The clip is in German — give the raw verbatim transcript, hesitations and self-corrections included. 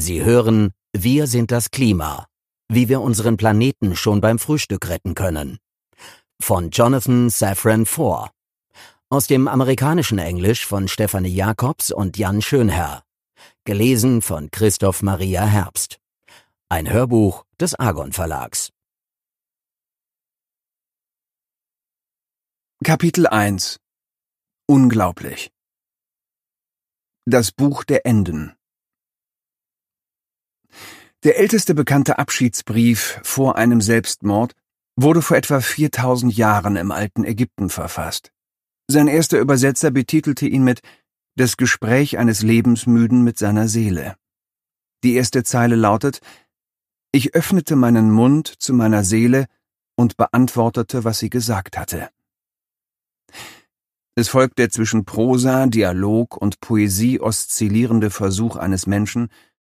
Sie hören Wir sind das Klima. Wie wir unseren Planeten schon beim Frühstück retten können. Von Jonathan Safran Foer. Aus dem amerikanischen Englisch von Stefanie Jacobs und Jan Schönherr. Gelesen von Christoph Maria Herbst. Ein Hörbuch des Argon Verlags. Kapitel eins. Unglaublich. Das Buch der Enden. Der älteste bekannte Abschiedsbrief vor einem Selbstmord wurde vor etwa viertausend Jahren im alten Ägypten verfasst. Sein erster Übersetzer betitelte ihn mit »Das Gespräch eines Lebensmüden mit seiner Seele«. Die erste Zeile lautet: »Ich öffnete meinen Mund zu meiner Seele und beantwortete, was sie gesagt hatte.« Es folgt der zwischen Prosa, Dialog und Poesie oszillierende Versuch eines Menschen,